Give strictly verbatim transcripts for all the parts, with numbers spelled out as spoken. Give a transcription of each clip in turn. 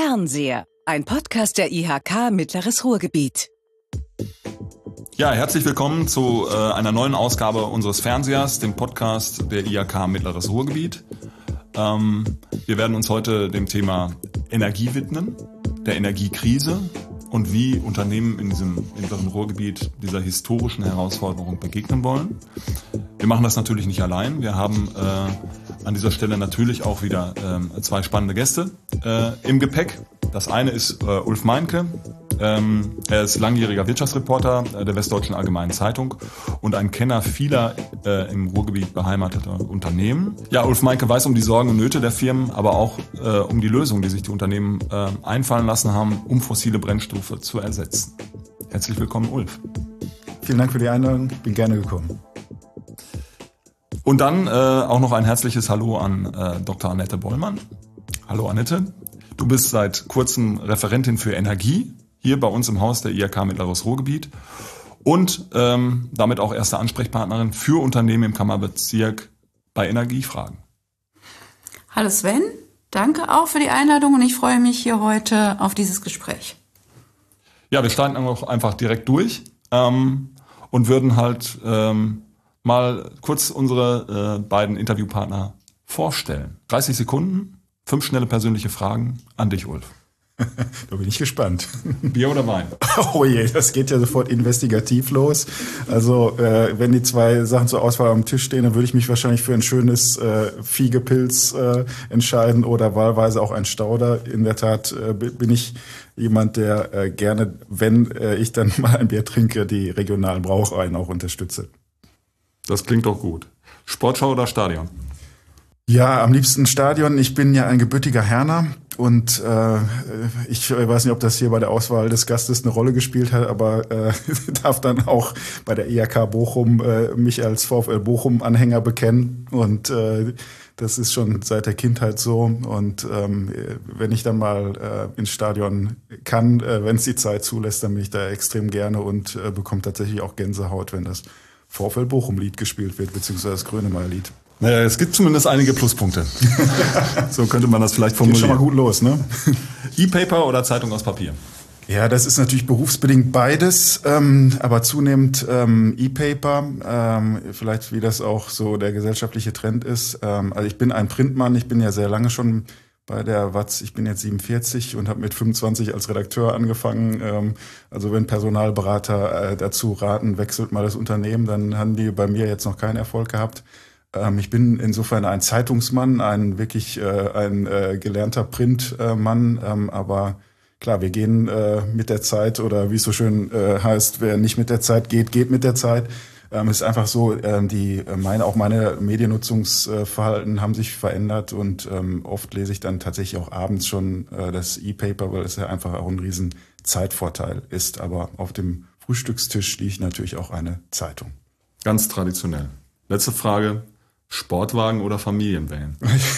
Fernseher, ein Podcast der I H K Mittleres Ruhrgebiet. Ja, herzlich willkommen zu äh, einer neuen Ausgabe unseres Fernsehers, dem Podcast der I H K Mittleres Ruhrgebiet. Ähm, wir werden uns heute dem Thema Energie widmen, der Energiekrise und wie Unternehmen in diesem mittleren Ruhrgebiet dieser historischen Herausforderung begegnen wollen. Wir machen das natürlich nicht allein. Wir haben äh, an dieser Stelle natürlich auch wieder äh, zwei spannende Gäste äh, im Gepäck. Das eine ist äh, Ulf Meinke. Ähm, er ist langjähriger Wirtschaftsreporter äh, der Westdeutschen Allgemeinen Zeitung und ein Kenner vieler äh, im Ruhrgebiet beheimateter Unternehmen. Ja, Ulf Meinke weiß um die Sorgen und Nöte der Firmen, aber auch äh, um die Lösungen, die sich die Unternehmen äh, einfallen lassen haben, um fossile Brennstoffe zu ersetzen. Herzlich willkommen, Ulf. Vielen Dank für die Einladung, bin gerne gekommen. Und dann äh, auch noch ein herzliches Hallo an äh, Doktor Annette Bollmann. Hallo Annette, du bist seit kurzem Referentin für Energie hier bei uns im Haus der I H K Mittleres Ruhrgebiet und ähm, damit auch erste Ansprechpartnerin für Unternehmen im Kammerbezirk bei Energiefragen. Hallo Sven, danke auch für die Einladung und ich freue mich hier heute auf dieses Gespräch. Ja, wir starten auch einfach direkt durch ähm, und würden halt ähm, mal kurz unsere äh, beiden Interviewpartner vorstellen. dreißig Sekunden, fünf schnelle persönliche Fragen an dich, Ulf. Da bin ich gespannt. Bier oder Wein? Oh je, das geht ja sofort investigativ los. Also äh, wenn die zwei Sachen zur Auswahl am Tisch stehen, dann würde ich mich wahrscheinlich für ein schönes äh, Fiegepilz äh, entscheiden oder wahlweise auch ein Stauder. In der Tat äh, bin ich jemand, der äh, gerne, wenn äh, ich dann mal ein Bier trinke, die regionalen Brauereien auch unterstütze. Das klingt doch gut. Sportschau oder Stadion? Ja, am liebsten Stadion. Ich bin ja ein gebürtiger Herner und äh, ich weiß nicht, ob das hier bei der Auswahl des Gastes eine Rolle gespielt hat, aber äh, darf dann auch bei der I H K Bochum äh, mich als VfL Bochum-Anhänger bekennen und äh, das ist schon seit der Kindheit so und ähm, wenn ich dann mal äh, ins Stadion kann, äh, wenn es die Zeit zulässt, dann bin ich da extrem gerne und äh, bekomme tatsächlich auch Gänsehaut, wenn das VfL Bochum-Lied gespielt wird, beziehungsweise das Grönemeyer-Lied. Naja, es gibt zumindest einige Pluspunkte. So könnte man das vielleicht formulieren. Geht schon mal gut los, ne? E-Paper oder Zeitung aus Papier? Ja, das ist natürlich berufsbedingt beides, ähm, aber zunehmend ähm, E-Paper, ähm, vielleicht wie das auch so der gesellschaftliche Trend ist. Ähm, also ich bin ein Printmann, ich bin ja sehr lange schon bei der W A Z, ich bin jetzt siebenundvierzig und habe mit fünfundzwanzig als Redakteur angefangen. Ähm, also wenn Personalberater äh, dazu raten, wechselt mal das Unternehmen, dann haben die bei mir jetzt noch keinen Erfolg gehabt. Ähm, ich bin insofern ein Zeitungsmann, ein wirklich äh, ein äh, gelernter Printmann, ähm, aber klar, wir gehen äh, mit der Zeit oder wie es so schön äh, heißt, wer nicht mit der Zeit geht, geht mit der Zeit. Ähm, es ist einfach so, ähm, die meine auch meine Mediennutzungsverhalten haben sich verändert und ähm, oft lese ich dann tatsächlich auch abends schon äh, das E-Paper, weil es ja einfach auch ein riesen Zeitvorteil ist. Aber auf dem Frühstückstisch liegt natürlich auch eine Zeitung. Ganz traditionell. Letzte Frage. Sportwagen oder Familienvan?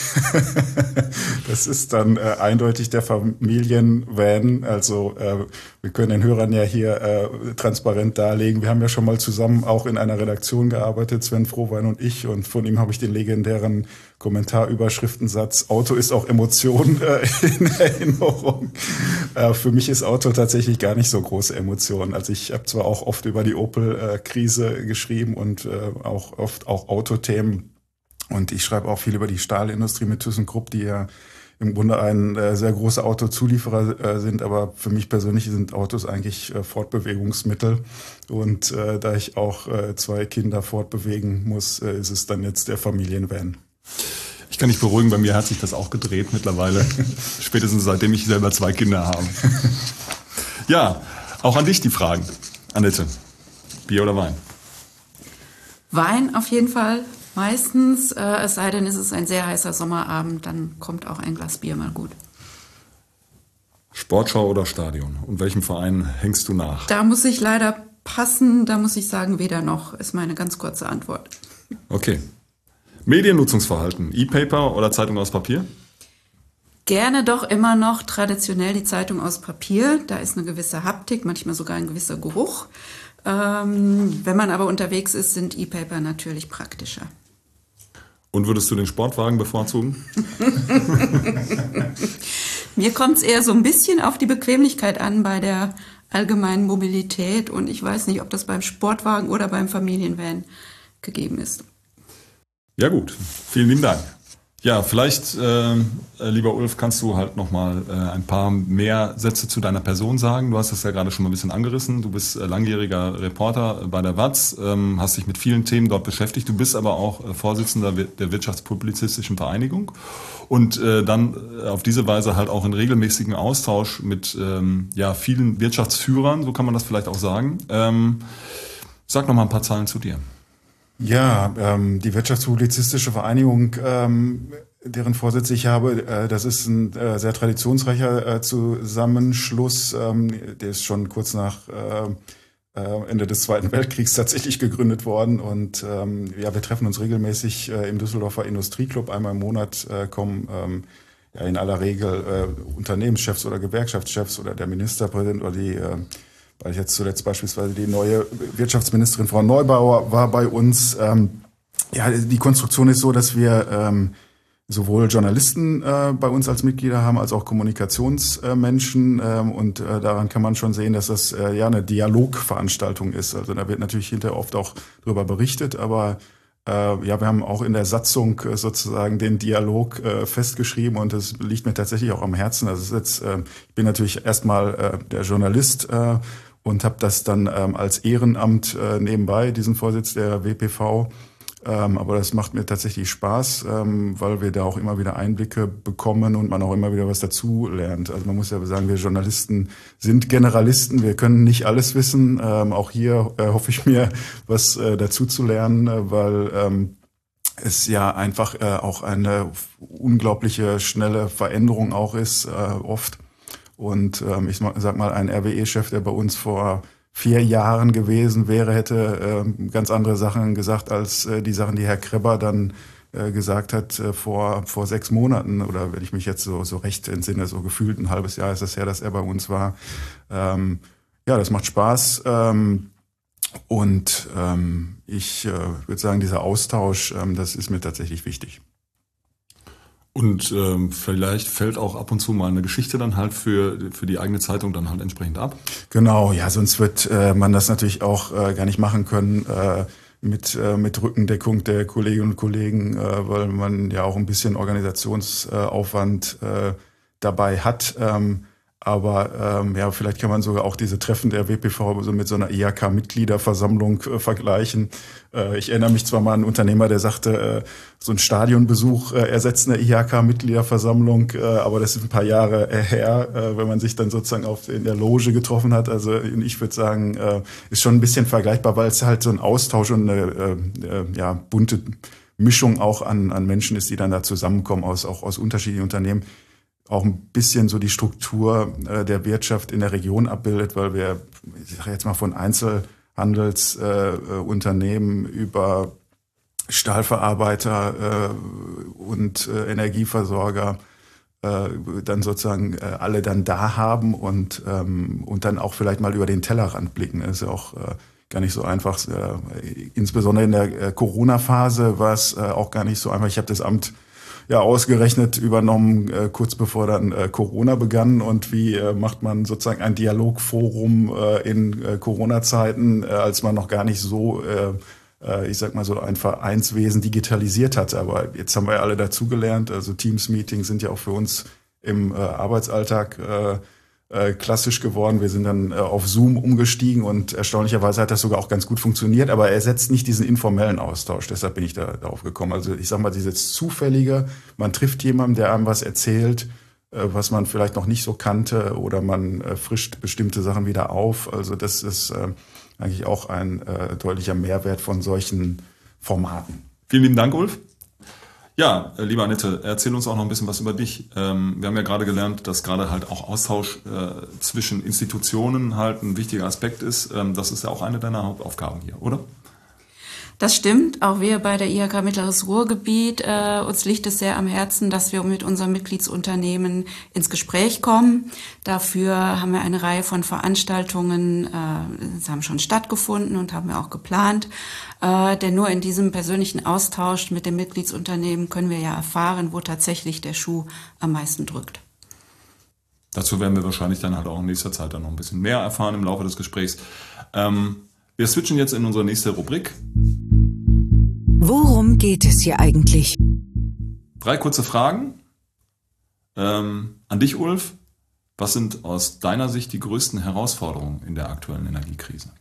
Das ist dann äh, eindeutig der Familienvan. Also äh, wir können den Hörern ja hier äh, transparent darlegen. Wir haben ja schon mal zusammen auch in einer Redaktion gearbeitet, Sven Frohwein und ich. Und von ihm habe ich den legendären Kommentarüberschriftensatz, Auto ist auch Emotion, äh, in Erinnerung. Äh, für mich ist Auto tatsächlich gar nicht so große Emotion. Also ich habe zwar auch oft über die Opel-Krise geschrieben und äh, auch oft auch Autothemen. Und ich schreibe auch viel über die Stahlindustrie mit ThyssenKrupp, die ja im Grunde ein äh, sehr großer Autozulieferer äh, sind. Aber für mich persönlich sind Autos eigentlich äh, Fortbewegungsmittel. Und äh, da ich auch äh, zwei Kinder fortbewegen muss, äh, ist es dann jetzt der Familienvan. Ich kann dich beruhigen, bei mir hat sich das auch gedreht mittlerweile. Spätestens seitdem ich selber zwei Kinder habe. Ja, auch an dich die Fragen, Annette. Bier oder Wein? Wein auf jeden Fall. Meistens, äh, es sei denn, es ist ein sehr heißer Sommerabend, dann kommt auch ein Glas Bier mal gut. Sportschau oder Stadion? Und welchem Verein hängst du nach? Da muss ich leider passen, da muss ich sagen, weder noch, ist meine ganz kurze Antwort. Okay. Mediennutzungsverhalten, E-Paper oder Zeitung aus Papier? Gerne doch immer noch traditionell die Zeitung aus Papier. Da ist eine gewisse Haptik, manchmal sogar ein gewisser Geruch. Ähm, wenn man aber unterwegs ist, sind E-Paper natürlich praktischer. Und würdest du den Sportwagen bevorzugen? Mir kommt es eher so ein bisschen auf die Bequemlichkeit an bei der allgemeinen Mobilität und ich weiß nicht, ob das beim Sportwagen oder beim Familienvan gegeben ist. Ja gut, vielen lieben Dank. Ja, vielleicht, äh, lieber Ulf, kannst du halt nochmal äh, ein paar mehr Sätze zu deiner Person sagen. Du hast das ja gerade schon mal ein bisschen angerissen. Du bist äh, langjähriger Reporter bei der W A Z, ähm, hast dich mit vielen Themen dort beschäftigt. Du bist aber auch äh, Vorsitzender der Wirtschaftspublizistischen Vereinigung und äh, dann äh, auf diese Weise halt auch in regelmäßigem Austausch mit ähm, ja, vielen Wirtschaftsführern, so kann man das vielleicht auch sagen. Ähm, sag noch mal ein paar Zahlen zu dir. Ja, ähm, die Wirtschaftspublizistische Vereinigung, ähm, deren Vorsitz ich habe, äh, das ist ein äh, sehr traditionsreicher äh, Zusammenschluss. Ähm, der ist schon kurz nach äh, Ende des Zweiten Weltkriegs tatsächlich gegründet worden. Und ähm, ja, wir treffen uns regelmäßig äh, im Düsseldorfer Industrieclub. Einmal im Monat äh, kommen ähm, ja in aller Regel äh, Unternehmenschefs oder Gewerkschaftschefs oder der Ministerpräsident oder die äh, weil jetzt zuletzt beispielsweise die neue Wirtschaftsministerin Frau Neubauer war bei uns. Ähm, ja, die Konstruktion ist so, dass wir ähm, sowohl Journalisten äh, bei uns als Mitglieder haben, als auch Kommunikationsmenschen. Äh, ähm, und äh, daran kann man schon sehen, dass das äh, ja eine Dialogveranstaltung ist. Also da wird natürlich hinterher oft auch drüber berichtet, aber äh, ja, wir haben auch in der Satzung äh, sozusagen den Dialog äh, festgeschrieben und das liegt mir tatsächlich auch am Herzen. Also es ist jetzt, äh, ich bin natürlich erstmal äh, der Journalist äh, und habe das dann ähm, als Ehrenamt äh, nebenbei, diesen Vorsitz der W P V. Ähm, aber das macht mir tatsächlich Spaß, ähm, weil wir da auch immer wieder Einblicke bekommen und man auch immer wieder was dazu lernt. Also man muss ja sagen, wir Journalisten sind Generalisten, wir können nicht alles wissen. Ähm, auch hier äh, hoffe ich mir, was äh, dazu zu lernen, äh, weil ähm, es ja einfach äh, auch eine unglaubliche schnelle Veränderung auch ist, äh, oft. Und ähm, ich sag mal, ein R W E-Chef, der bei uns vor vier Jahren gewesen wäre, hätte äh, ganz andere Sachen gesagt als äh, die Sachen, die Herr Krebber dann äh, gesagt hat äh, vor vor sechs Monaten. Oder wenn ich mich jetzt so so recht entsinne, so gefühlt ein halbes Jahr ist es her, dass er bei uns war. Ähm, ja, das macht Spaß. Ähm, und ähm, ich äh, würde sagen, dieser Austausch, ähm, das ist mir tatsächlich wichtig. Und ähm, vielleicht fällt auch ab und zu mal eine Geschichte dann halt für für die eigene Zeitung dann halt entsprechend ab. Genau, ja, sonst wird äh, man das natürlich auch äh, gar nicht machen können äh, mit äh, mit Rückendeckung der Kolleginnen und Kollegen, äh, weil man ja auch ein bisschen Organisationsaufwand äh, dabei hat. Ähm, aber ähm, ja, vielleicht kann man sogar auch diese Treffen der W P V so mit so einer I H K-Mitgliederversammlung äh, vergleichen. Äh, ich erinnere mich zwar mal an einen Unternehmer, der sagte, äh, so ein Stadionbesuch äh, ersetzt eine I H K-Mitgliederversammlung, äh, aber das ist ein paar Jahre äh, her, äh, wenn man sich dann sozusagen auf in der Loge getroffen hat. Also ich würde sagen, äh, ist schon ein bisschen vergleichbar, weil es halt so ein Austausch und eine äh, äh, ja, bunte Mischung auch an, an Menschen ist, die dann da zusammenkommen aus auch aus unterschiedlichen Unternehmen. Auch ein bisschen so die Struktur äh, der Wirtschaft in der Region abbildet, weil wir, ich sage jetzt mal von Einzelhandelsunternehmen äh, über Stahlverarbeiter äh, und äh, Energieversorger äh, dann sozusagen äh, alle dann da haben und ähm, und dann auch vielleicht mal über den Tellerrand blicken. Das ist ja auch äh, gar nicht so einfach. Äh, insbesondere in der äh, Corona-Phase war es äh, auch gar nicht so einfach. Ich habe das Amt ja ausgerechnet übernommen, äh, kurz bevor dann äh, Corona begann. Und wie äh, macht man sozusagen ein Dialogforum äh, in äh, Corona-Zeiten, äh, als man noch gar nicht so, äh, äh, ich sag mal so, ein Vereinswesen digitalisiert hatte. Aber jetzt haben wir ja alle dazugelernt. Also Teams-Meetings sind ja auch für uns im äh, Arbeitsalltag äh, äh, klassisch geworden. Wir sind dann äh, auf Zoom umgestiegen und erstaunlicherweise hat das sogar auch ganz gut funktioniert, aber er ersetzt nicht diesen informellen Austausch. Deshalb bin ich da darauf gekommen. Also ich sag mal, dieses Zufällige, man trifft jemanden, der einem was erzählt, äh, was man vielleicht noch nicht so kannte oder man äh, frischt bestimmte Sachen wieder auf. Also das ist äh, eigentlich auch ein äh, deutlicher Mehrwert von solchen Formaten. Vielen lieben Dank, Ulf. Ja, liebe Annette, erzähl uns auch noch ein bisschen was über dich. Ähm, wir haben ja gerade gelernt, dass gerade halt auch Austausch äh, zwischen Institutionen halt ein wichtiger Aspekt ist. Ähm, das ist ja auch eine deiner Hauptaufgaben hier, oder? Das stimmt. Auch wir bei der I H K Mittleres Ruhrgebiet, äh, uns liegt es sehr am Herzen, dass wir mit unseren Mitgliedsunternehmen ins Gespräch kommen. Dafür haben wir eine Reihe von Veranstaltungen, äh, das haben schon stattgefunden und haben wir auch geplant. Äh, denn nur in diesem persönlichen Austausch mit den Mitgliedsunternehmen können wir ja erfahren, wo tatsächlich der Schuh am meisten drückt. Dazu werden wir wahrscheinlich dann halt auch in nächster Zeit dann noch ein bisschen mehr erfahren im Laufe des Gesprächs. Ähm, wir switchen jetzt in unsere nächste Rubrik. Worum geht es hier eigentlich? Drei kurze Fragen ähm, an dich, Ulf. Was sind aus deiner Sicht die größten Herausforderungen in der aktuellen Energiekrise?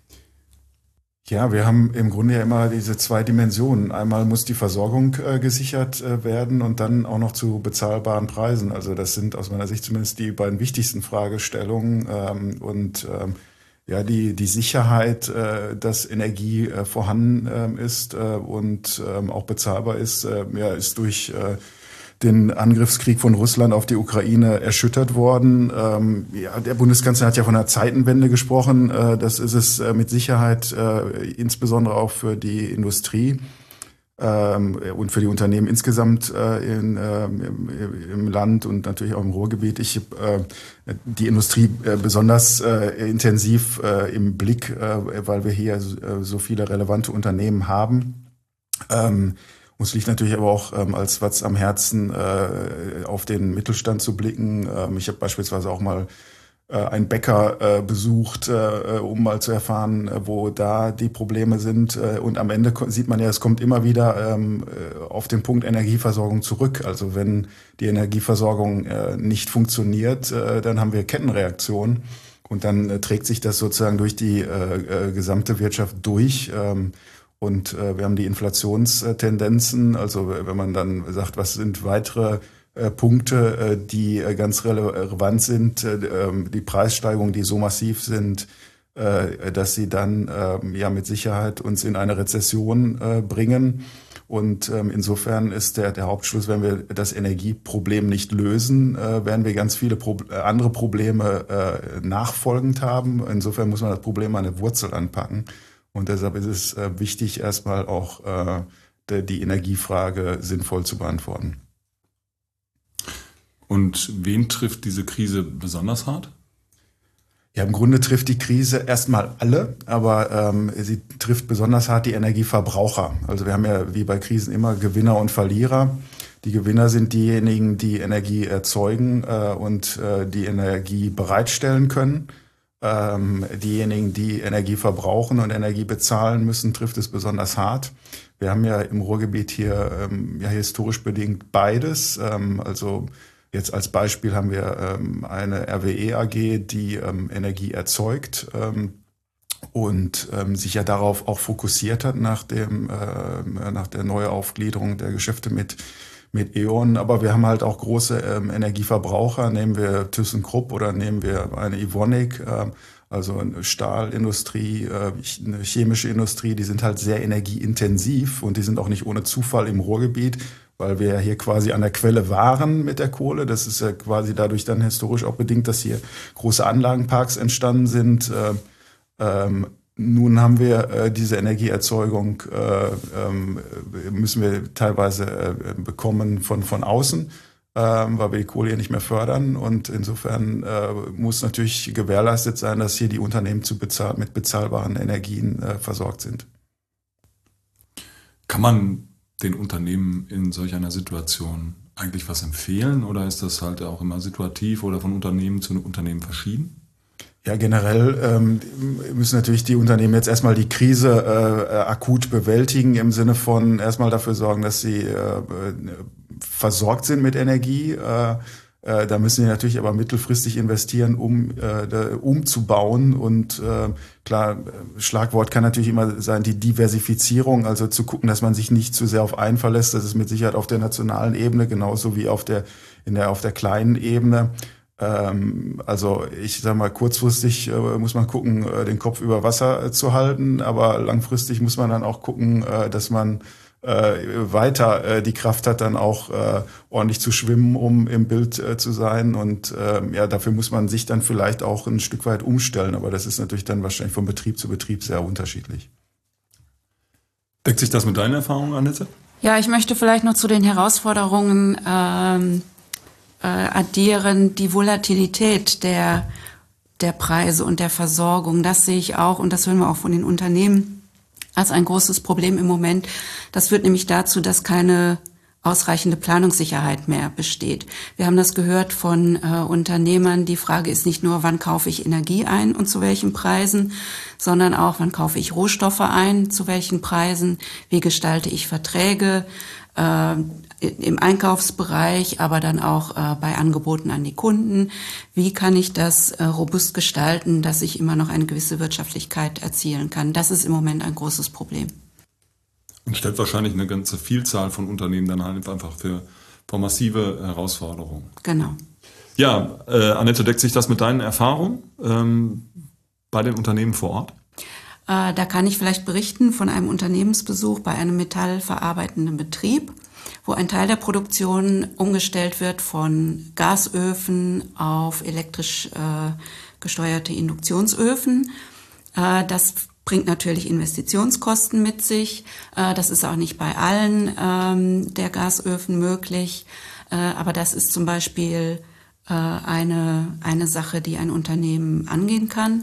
Ja, wir haben im Grunde ja immer diese zwei Dimensionen. Einmal muss die Versorgung äh, gesichert äh, werden und dann auch noch zu bezahlbaren Preisen. Also das sind aus meiner Sicht zumindest die beiden wichtigsten Fragestellungen. Ähm, und ähm, ja, die die Sicherheit, äh, dass Energie äh, vorhanden äh, ist äh, und äh, auch bezahlbar ist, äh, ja, ist durch äh, den Angriffskrieg von Russland auf die Ukraine erschüttert worden. Ähm, ja, der Bundeskanzler hat ja von einer Zeitenwende gesprochen. Äh, das ist es äh, mit Sicherheit, äh, insbesondere auch für die Industrie ähm, und für die Unternehmen insgesamt äh, in, äh, im, im Land und natürlich auch im Ruhrgebiet. Ich habe äh, die Industrie äh, besonders äh, intensiv äh, im Blick, äh, weil wir hier äh, so viele relevante Unternehmen haben. Ähm, Uns liegt natürlich aber auch ähm, als was am Herzen, äh, auf den Mittelstand zu blicken. Ähm, ich habe beispielsweise auch mal äh, einen Bäcker äh, besucht, äh, um mal zu erfahren, äh, wo da die Probleme sind. Äh, und am Ende sieht man ja, es kommt immer wieder ähm, auf den Punkt Energieversorgung zurück. Also wenn die Energieversorgung äh, nicht funktioniert, äh, dann haben wir Kettenreaktionen. Und dann äh, trägt sich das sozusagen durch die äh, äh, gesamte Wirtschaft durch. Ähm, Und äh, wir haben die Inflationstendenzen, also wenn man dann sagt, was sind weitere äh, Punkte, äh, die äh, ganz relevant sind, äh, die Preissteigerungen, die so massiv sind, äh, dass sie dann äh, ja mit Sicherheit uns in eine Rezession äh, bringen. Und ähm, insofern ist der, der Hauptschluss, wenn wir das Energieproblem nicht lösen, äh, werden wir ganz viele Pro- äh, andere Probleme äh, nachfolgend haben. Insofern muss man das Problem an der Wurzel anpacken. Und deshalb ist es äh, wichtig, erstmal auch äh, de, die Energiefrage sinnvoll zu beantworten. Und wen trifft diese Krise besonders hart? Ja, im Grunde trifft die Krise erstmal alle, aber ähm, sie trifft besonders hart die Energieverbraucher. Also wir haben ja wie bei Krisen immer Gewinner und Verlierer. Die Gewinner sind diejenigen, die Energie erzeugen äh, und äh, die Energie bereitstellen können. Ähm, diejenigen, die Energie verbrauchen und Energie bezahlen müssen, trifft es besonders hart. Wir haben ja im Ruhrgebiet hier ähm, ja historisch bedingt beides. Ähm, also jetzt als Beispiel haben wir ähm, eine R W E A G, die ähm, Energie erzeugt ähm, und ähm, sich ja darauf auch fokussiert hat nach dem äh, nach der Neuaufgliederung der Geschäfte mit mit E.ON, aber wir haben halt auch große ähm, Energieverbraucher, nehmen wir ThyssenKrupp oder nehmen wir eine Evonik, äh, also eine Stahlindustrie, äh, eine chemische Industrie, die sind halt sehr energieintensiv und die sind auch nicht ohne Zufall im Ruhrgebiet, weil wir ja hier quasi an der Quelle waren mit der Kohle. Das ist ja quasi dadurch dann historisch auch bedingt, dass hier große Anlagenparks entstanden sind. Äh, ähm, Nun haben wir äh, diese Energieerzeugung, äh, ähm, müssen wir teilweise äh, bekommen von, von außen, äh, weil wir die Kohle hier nicht mehr fördern. Und insofern äh, muss natürlich gewährleistet sein, dass hier die Unternehmen zu bezahl- mit bezahlbaren Energien äh, versorgt sind. Kann man den Unternehmen in solch einer Situation eigentlich was empfehlen oder ist das halt auch immer situativ oder von Unternehmen zu Unternehmen verschieden? Ja, generell ähm, müssen natürlich die Unternehmen jetzt erstmal die Krise äh, akut bewältigen, im Sinne von erstmal dafür sorgen, dass sie äh, versorgt sind mit Energie. Äh, äh, da müssen sie natürlich aber mittelfristig investieren, um äh, umzubauen. Und äh, klar, Schlagwort kann natürlich immer sein, die Diversifizierung, also zu gucken, dass man sich nicht zu sehr auf einen verlässt. Das ist mit Sicherheit auf der nationalen Ebene genauso wie auf der in der auf der kleinen Ebene. Also ich sag mal, kurzfristig äh, muss man gucken, äh, den Kopf über Wasser äh, zu halten, aber langfristig muss man dann auch gucken, äh, dass man äh, weiter äh, die Kraft hat, dann auch äh, ordentlich zu schwimmen, um im Bild äh, zu sein. Und äh, ja, dafür muss man sich dann vielleicht auch ein Stück weit umstellen, aber das ist natürlich dann wahrscheinlich von Betrieb zu Betrieb sehr unterschiedlich. Deckt sich das mit deinen Erfahrungen, Annette? Ja, ich möchte vielleicht noch zu den Herausforderungen ähm, äh, addieren, die Volatilität der, der Preise und der Versorgung. Das sehe ich auch und das hören wir auch von den Unternehmen als ein großes Problem im Moment. Das führt nämlich dazu, dass keine ausreichende Planungssicherheit mehr besteht. Wir haben das gehört von äh, Unternehmern. Die Frage ist nicht nur, wann kaufe ich Energie ein und zu welchen Preisen, sondern auch, wann kaufe ich Rohstoffe ein, zu welchen Preisen, wie gestalte ich Verträge äh, im Einkaufsbereich, aber dann auch äh, bei Angeboten an die Kunden. Wie kann ich das äh, robust gestalten, dass ich immer noch eine gewisse Wirtschaftlichkeit erzielen kann? Das ist im Moment ein großes Problem. Und stellt wahrscheinlich eine ganze Vielzahl von Unternehmen dann halt einfach für, für massive Herausforderungen. Genau. Ja, äh, Annette, deckt sich das mit deinen Erfahrungen ähm, bei den Unternehmen vor Ort? Äh, da kann ich vielleicht berichten von einem Unternehmensbesuch bei einem metallverarbeitenden Betrieb, wo ein Teil der Produktion umgestellt wird von Gasöfen auf elektrisch äh, gesteuerte Induktionsöfen. Äh, das bringt natürlich Investitionskosten mit sich. Das ist auch nicht bei allen ähm, der Gasöfen möglich. Äh, aber das ist zum Beispiel äh, eine, eine Sache, die ein Unternehmen angehen kann.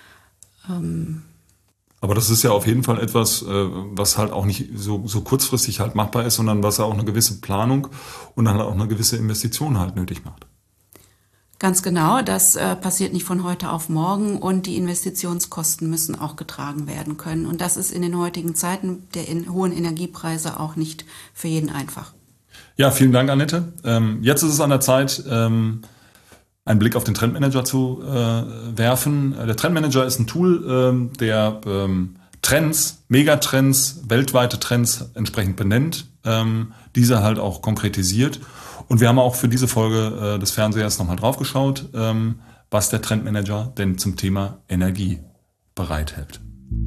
Ähm aber das ist ja auf jeden Fall etwas, äh, was halt auch nicht so, so kurzfristig halt machbar ist, sondern was auch eine gewisse Planung und dann auch eine gewisse Investition halt nötig macht. Ganz genau, das äh, passiert nicht von heute auf morgen und die Investitionskosten müssen auch getragen werden können. Und das ist in den heutigen Zeiten der in, hohen Energiepreise auch nicht für jeden einfach. Ja, vielen Dank, Annette. Ähm, jetzt ist es an der Zeit, ähm, einen Blick auf den Trendmanager zu äh, werfen. Der Trendmanager ist ein Tool, ähm, der ähm, Trends, Megatrends, weltweite Trends entsprechend benennt, ähm, diese halt auch konkretisiert. Und wir haben auch für diese Folge äh, des Fernsehers nochmal drauf geschaut, ähm, was der Trendmanager denn zum Thema Energie bereithält.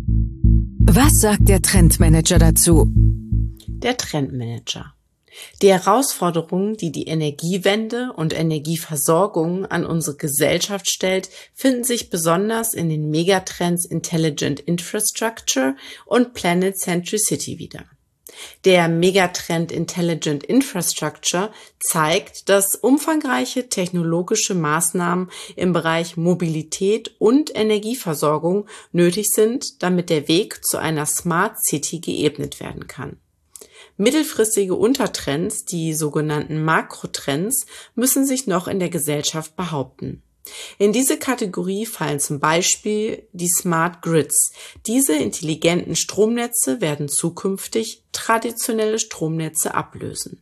Was sagt der Trendmanager dazu? Der Trendmanager. Die Herausforderungen, die die Energiewende und Energieversorgung an unsere Gesellschaft stellt, finden sich besonders in den Megatrends Intelligent Infrastructure und Planet Centricity wieder. Der Megatrend Intelligent Infrastructure zeigt, dass umfangreiche technologische Maßnahmen im Bereich Mobilität und Energieversorgung nötig sind, damit der Weg zu einer Smart City geebnet werden kann. Mittelfristige Untertrends, die sogenannten Makrotrends, müssen sich noch in der Gesellschaft behaupten. In diese Kategorie fallen zum Beispiel die Smart Grids. Diese intelligenten Stromnetze werden zukünftig traditionelle Stromnetze ablösen.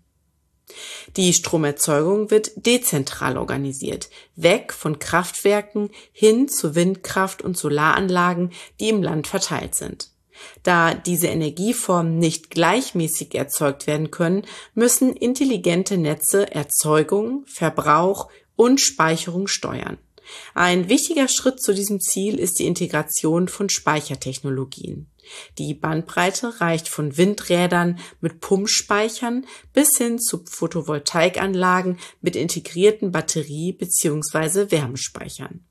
Die Stromerzeugung wird dezentral organisiert, weg von Kraftwerken hin zu Windkraft- und Solaranlagen, die im Land verteilt sind. Da diese Energieformen nicht gleichmäßig erzeugt werden können, müssen intelligente Netze Erzeugung, Verbrauch und Speicherung steuern. Ein wichtiger Schritt zu diesem Ziel ist die Integration von Speichertechnologien. Die Bandbreite reicht von Windrädern mit Pumpspeichern bis hin zu Photovoltaikanlagen mit integrierten Batterie- bzw. Wärmespeichern.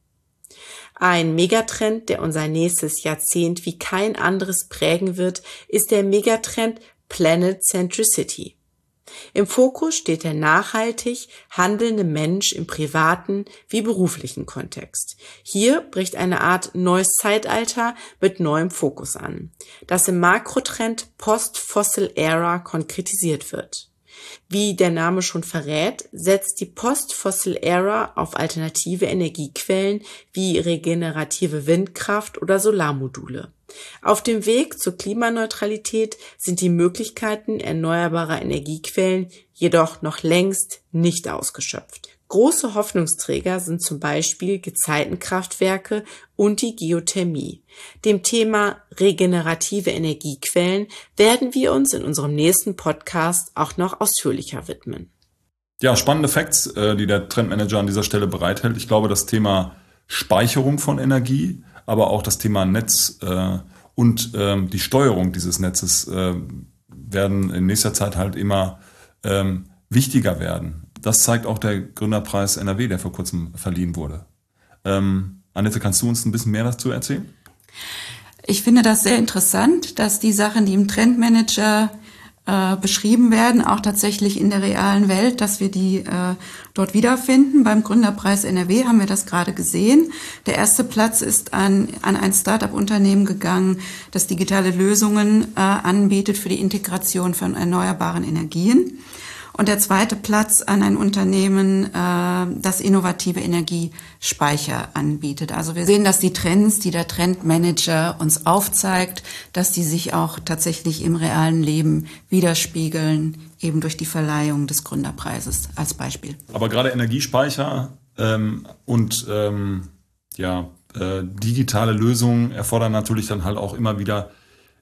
Ein Megatrend, der unser nächstes Jahrzehnt wie kein anderes prägen wird, ist der Megatrend Planet Centricity. Im Fokus steht der nachhaltig handelnde Mensch im privaten wie beruflichen Kontext. Hier bricht eine Art neues Zeitalter mit neuem Fokus an, das im Makrotrend Post-Fossil Era konkretisiert wird. Wie der Name schon verrät, setzt die Post-Fossil Era auf alternative Energiequellen wie regenerative Windkraft oder Solarmodule. Auf dem Weg zur Klimaneutralität sind die Möglichkeiten erneuerbarer Energiequellen jedoch noch längst nicht ausgeschöpft. Große Hoffnungsträger sind zum Beispiel Gezeitenkraftwerke und die Geothermie. Dem Thema regenerative Energiequellen werden wir uns in unserem nächsten Podcast auch noch ausführlicher widmen. Ja, spannende Facts, äh, die der Trendmanager an dieser Stelle bereithält. Ich glaube, das Thema Speicherung von Energie, aber auch das Thema Netz äh, und äh, die Steuerung dieses Netzes äh, werden in nächster Zeit halt immer ähm, wichtiger werden. Das zeigt auch der Gründerpreis N R W, der vor kurzem verliehen wurde. Ähm, Annette, kannst du uns ein bisschen mehr dazu erzählen? Ich finde das sehr interessant, dass die Sachen, die im Trendmanager äh, beschrieben werden, auch tatsächlich in der realen Welt, dass wir die äh, dort wiederfinden. Beim Gründerpreis N R W haben wir das gerade gesehen. Der erste Platz ist an, an ein Start-up-Unternehmen gegangen, das digitale Lösungen äh, anbietet für die Integration von erneuerbaren Energien. Und der zweite Platz an ein Unternehmen, äh, das innovative Energiespeicher anbietet. Also wir sehen, dass die Trends, die der Trendmanager uns aufzeigt, dass die sich auch tatsächlich im realen Leben widerspiegeln, eben durch die Verleihung des Gründerpreises als Beispiel. Aber gerade Energiespeicher ähm, und ähm, ja, äh, digitale Lösungen erfordern natürlich dann halt auch immer wieder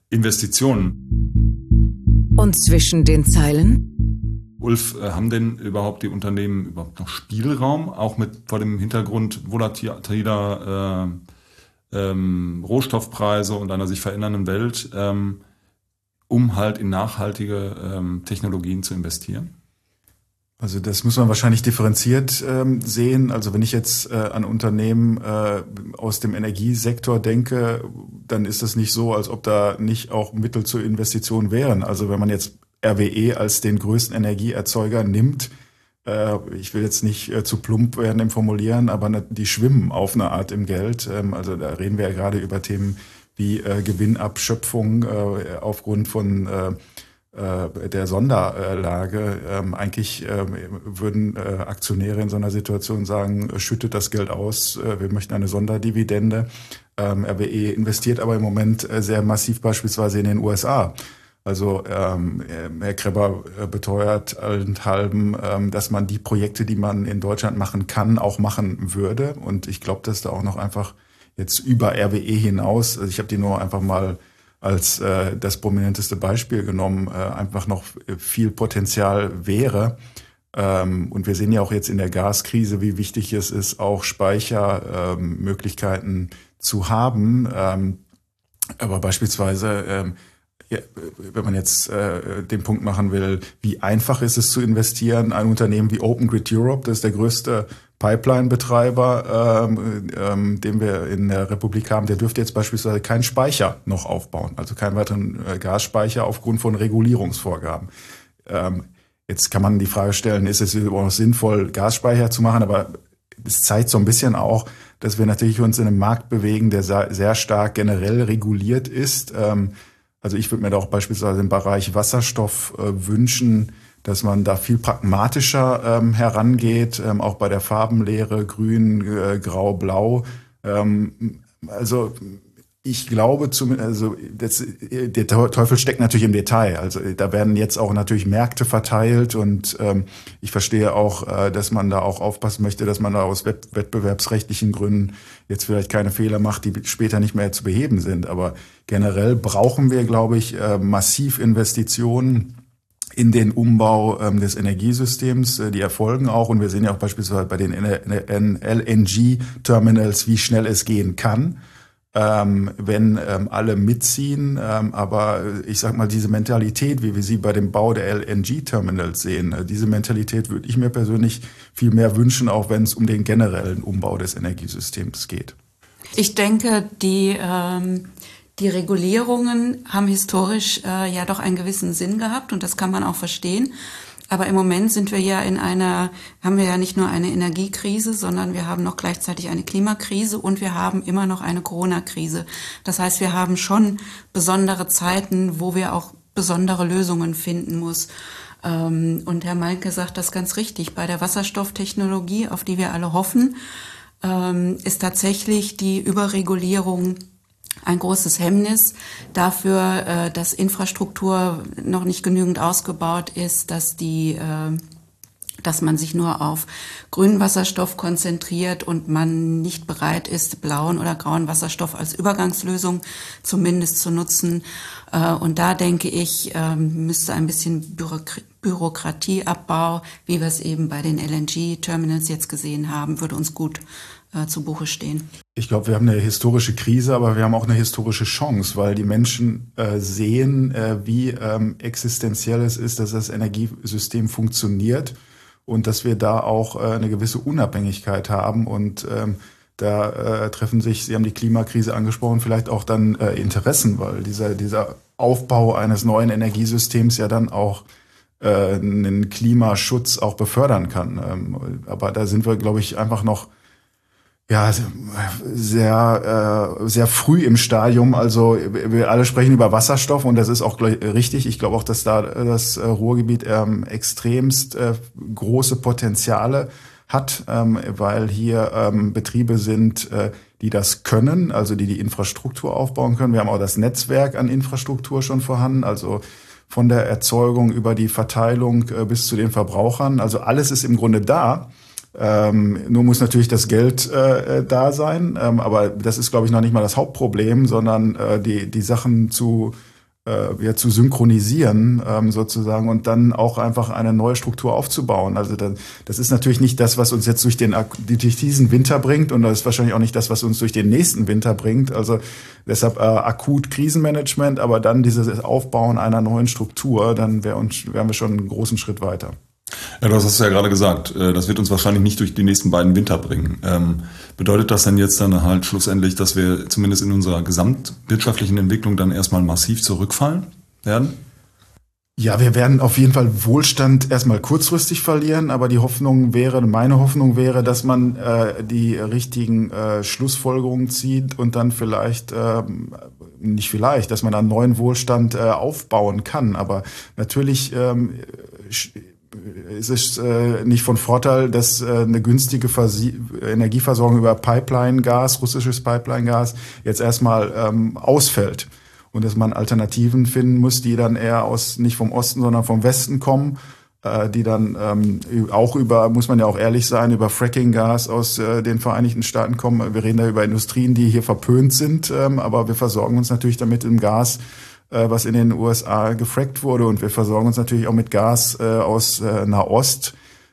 Investitionen. Und zwischen den Zeilen? Ulf, haben denn überhaupt die Unternehmen überhaupt noch Spielraum, auch mit vor dem Hintergrund volatiler äh, ähm, Rohstoffpreise und einer sich verändernden Welt, ähm, um halt in nachhaltige ähm, Technologien zu investieren? Also das muss man wahrscheinlich differenziert ähm, sehen. Also wenn ich jetzt äh, an Unternehmen äh, aus dem Energiesektor denke, dann ist es nicht so, als ob da nicht auch Mittel zur Investition wären. Also wenn man jetzt R W E als den größten Energieerzeuger nimmt, äh, ich will jetzt nicht äh, zu plump werden im Formulieren, aber ne, die schwimmen auf eine Art im Geld. Ähm, also da reden wir ja gerade über Themen wie äh, Gewinnabschöpfung äh, aufgrund von äh, äh, der Sonderlage. Ähm, eigentlich äh, würden äh, Aktionäre in so einer Situation sagen, schüttet das Geld aus, äh, wir möchten eine Sonderdividende. Ähm, R W E investiert aber im Moment äh, sehr massiv beispielsweise in den U S A. Also ähm, Herr Kreber beteuert allenthalben, ähm, dass man die Projekte, die man in Deutschland machen kann, auch machen würde. Und ich glaube, dass da auch noch einfach jetzt über R W E hinaus, also ich habe die nur einfach mal als äh, das prominenteste Beispiel genommen, äh, einfach noch viel Potenzial wäre. Ähm, und wir sehen ja auch jetzt in der Gaskrise, wie wichtig es ist, auch Speichermöglichkeiten ähm, zu haben. Ähm, aber beispielsweise ähm, Ja, wenn man jetzt äh, den Punkt machen will, wie einfach ist es zu investieren, ein Unternehmen wie Open Grid Europe, das ist der größte Pipeline-Betreiber, ähm, ähm, den wir in der Republik haben, der dürfte jetzt beispielsweise keinen Speicher noch aufbauen, also keinen weiteren äh, Gasspeicher aufgrund von Regulierungsvorgaben. Ähm, jetzt kann man die Frage stellen, ist es überhaupt sinnvoll, Gasspeicher zu machen, aber es zeigt so ein bisschen auch, dass wir natürlich uns in einem Markt bewegen, der sehr stark generell reguliert ist. Ähm, Also ich würde mir da auch beispielsweise im Bereich Wasserstoff äh, wünschen, dass man da viel pragmatischer ähm, herangeht, ähm, auch bei der Farbenlehre, grün, äh, grau, blau. Ähm, also ich glaube zumindest, also das, der Teufel steckt natürlich im Detail. Also da werden jetzt auch natürlich Märkte verteilt und ähm, ich verstehe auch, äh, dass man da auch aufpassen möchte, dass man da aus wett- wettbewerbsrechtlichen Gründen jetzt vielleicht keine Fehler macht, die später nicht mehr zu beheben sind. Aber generell brauchen wir, glaube ich, äh, massiv Investitionen in den Umbau ähm, des Energiesystems. Äh, die erfolgen auch und wir sehen ja auch beispielsweise bei den L N G-Terminals, wie schnell es gehen kann. Ähm, wenn ähm, alle mitziehen, ähm, aber ich sag mal, diese Mentalität, wie wir sie bei dem Bau der L N G-Terminals sehen, äh, diese Mentalität würde ich mir persönlich viel mehr wünschen, auch wenn es um den generellen Umbau des Energiesystems geht. Ich denke, die ähm, die Regulierungen haben historisch äh, ja doch einen gewissen Sinn gehabt und das kann man auch verstehen. Aber im Moment sind wir ja in einer, haben wir ja nicht nur eine Energiekrise, sondern wir haben noch gleichzeitig eine Klimakrise und wir haben immer noch eine Corona-Krise. Das heißt, wir haben schon besondere Zeiten, wo wir auch besondere Lösungen finden muss. Und Herr Meinke sagt das ganz richtig. Bei der Wasserstofftechnologie, auf die wir alle hoffen, ist tatsächlich die Überregulierung ein großes Hemmnis dafür, dass Infrastruktur noch nicht genügend ausgebaut ist, dass die, dass man sich nur auf grünen Wasserstoff konzentriert und man nicht bereit ist, blauen oder grauen Wasserstoff als Übergangslösung zumindest zu nutzen. Und da denke ich, müsste ein bisschen Bürok- Bürokratieabbau, wie wir es eben bei den L N G-Terminals jetzt gesehen haben, würde uns gut äh, zu Buche stehen. Ich glaube, wir haben eine historische Krise, aber wir haben auch eine historische Chance, weil die Menschen äh, sehen, äh, wie ähm, existenziell es ist, dass das Energiesystem funktioniert und dass wir da auch äh, eine gewisse Unabhängigkeit haben und ähm, da äh, treffen sich, Sie haben die Klimakrise angesprochen, vielleicht auch dann äh, Interessen, weil dieser, dieser Aufbau eines neuen Energiesystems ja dann auch äh, einen Klimaschutz auch befördern kann. Ähm, aber da sind wir, glaube ich, einfach noch ja sehr äh, sehr früh im Stadium. Also wir alle sprechen über Wasserstoff und das ist auch richtig. Ich glaube auch, dass da das Ruhrgebiet ähm, extremst äh, große Potenziale hat, ähm, weil hier ähm, Betriebe sind, äh, die das können, also die die Infrastruktur aufbauen können. Wir haben auch das Netzwerk an Infrastruktur schon vorhanden, also von der Erzeugung über die Verteilung äh, bis zu den Verbrauchern. Also alles ist im Grunde da. Ähm, nur muss natürlich das Geld äh, da sein, ähm, aber das ist, glaube ich, noch nicht mal das Hauptproblem, sondern äh, die die Sachen zu äh, ja, zu synchronisieren ähm, sozusagen und dann auch einfach eine neue Struktur aufzubauen. Also dann, das ist natürlich nicht das, was uns jetzt durch den durch diesen Winter bringt und das ist wahrscheinlich auch nicht das, was uns durch den nächsten Winter bringt. Also deshalb äh, akut Krisenmanagement, aber dann dieses Aufbauen einer neuen Struktur, dann wär uns, wären wir schon einen großen Schritt weiter. Ja, das hast du ja gerade gesagt. Das wird uns wahrscheinlich nicht durch die nächsten beiden Winter bringen. Ähm, bedeutet das denn jetzt dann halt schlussendlich, dass wir zumindest in unserer gesamtwirtschaftlichen Entwicklung dann erstmal massiv zurückfallen werden? Ja, wir werden auf jeden Fall Wohlstand erstmal kurzfristig verlieren, aber die Hoffnung wäre, meine Hoffnung wäre, dass man äh, die richtigen äh, Schlussfolgerungen zieht und dann vielleicht, äh, nicht vielleicht, dass man einen neuen Wohlstand äh, aufbauen kann. Aber natürlich ähm, es ist äh, nicht von Vorteil, dass äh, eine günstige Versi- Energieversorgung über Pipeline-Gas, russisches Pipeline-Gas, jetzt erstmal ähm, ausfällt. Und dass man Alternativen finden muss, die dann eher aus nicht vom Osten, sondern vom Westen kommen, äh, die dann ähm, auch über, muss man ja auch ehrlich sein, über Fracking-Gas aus äh, den Vereinigten Staaten kommen. Wir reden da über Industrien, die hier verpönt sind, ähm, aber wir versorgen uns natürlich damit im Gas, was in den U S A gefrackt wurde. Und wir versorgen uns natürlich auch mit Gas äh, aus äh, Nahost.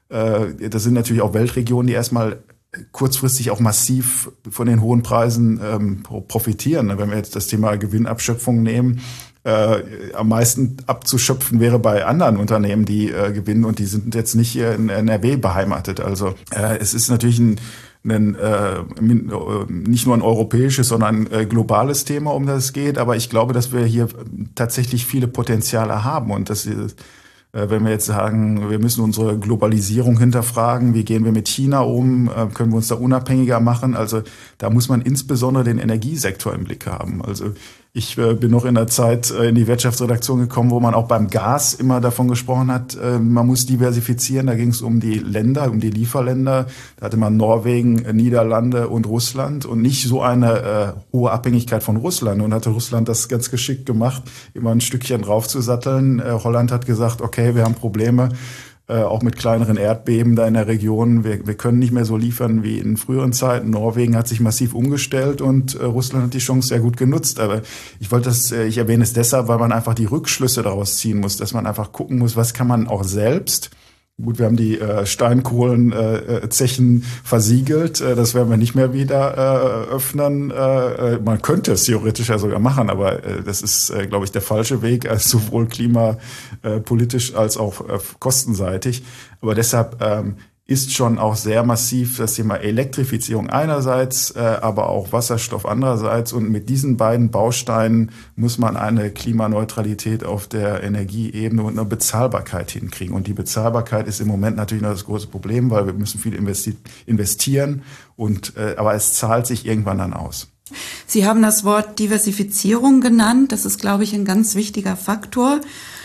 Äh, das sind natürlich auch Weltregionen, die erstmal kurzfristig auch massiv von den hohen Preisen ähm, profitieren. Wenn wir jetzt das Thema Gewinnabschöpfung nehmen, äh, am meisten abzuschöpfen wäre bei anderen Unternehmen, die äh, gewinnen. Und die sind jetzt nicht hier in N R W beheimatet. Also äh, es ist natürlich ein Ein, äh, nicht nur ein europäisches, sondern ein äh, globales Thema, um das es geht. Aber ich glaube, dass wir hier tatsächlich viele Potenziale haben und dass wir, äh, wenn wir jetzt sagen, wir müssen unsere Globalisierung hinterfragen, wie gehen wir mit China um, äh, können wir uns da unabhängiger machen. Also da muss man insbesondere den Energiesektor im Blick haben. Also ich äh, bin noch in der Zeit äh, in die Wirtschaftsredaktion gekommen, wo man auch beim Gas immer davon gesprochen hat, äh, man muss diversifizieren. Da ging es um die Länder, um die Lieferländer. Da hatte man Norwegen, äh, Niederlande und Russland und nicht so eine äh, hohe Abhängigkeit von Russland. Und hatte Russland das ganz geschickt gemacht, immer ein Stückchen draufzusatteln. Äh, Holland hat gesagt, okay, wir haben Probleme. Äh, auch mit kleineren Erdbeben da in der Region. Wir, wir können nicht mehr so liefern wie in früheren Zeiten. Norwegen hat sich massiv umgestellt und äh, Russland hat die Chance sehr gut genutzt. Aber ich wollte das, äh, ich erwähne es deshalb, weil man einfach die Rückschlüsse daraus ziehen muss, dass man einfach gucken muss, was kann man auch selbst. Gut, wir haben die äh, Steinkohlenzechen äh, versiegelt. Äh, das werden wir nicht mehr wieder äh, öffnen. Äh, man könnte es theoretisch ja sogar machen, aber äh, das ist, äh, glaube ich, der falsche Weg, also sowohl klimapolitisch als auch äh, kostenseitig. Aber deshalb ähm, ist schon auch sehr massiv das Thema Elektrifizierung einerseits, äh, aber auch Wasserstoff andererseits. Und mit diesen beiden Bausteinen muss man eine Klimaneutralität auf der Energieebene und eine Bezahlbarkeit hinkriegen. Und die Bezahlbarkeit ist im Moment natürlich noch das große Problem, weil wir müssen viel investi- investieren. Und äh, aber es zahlt sich irgendwann dann aus. Sie haben das Wort Diversifizierung genannt. Das ist, glaube ich, ein ganz wichtiger Faktor.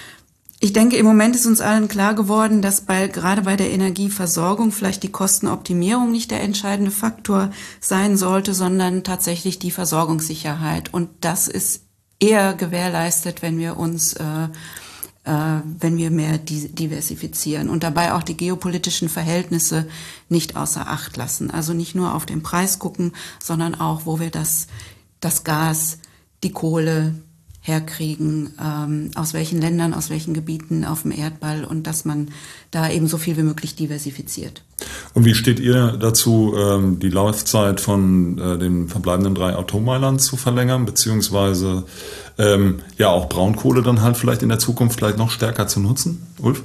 Ich denke, im Moment ist uns allen klar geworden, dass bei, gerade bei der Energieversorgung vielleicht die Kostenoptimierung nicht der entscheidende Faktor sein sollte, sondern tatsächlich die Versorgungssicherheit. Und das ist eher gewährleistet, wenn wir uns, äh, äh, wenn wir mehr diversifizieren und dabei auch die geopolitischen Verhältnisse nicht außer Acht lassen. Also nicht nur auf den Preis gucken, sondern auch, wo wir das, das Gas, die Kohle herkriegen, ähm, aus welchen Ländern, aus welchen Gebieten auf dem Erdball und dass man da eben so viel wie möglich diversifiziert. Und wie steht ihr dazu, ähm, die Laufzeit von äh, den verbleibenden drei Atommeilen zu verlängern, beziehungsweise ähm, ja auch Braunkohle dann halt vielleicht in der Zukunft vielleicht noch stärker zu nutzen? Ulf?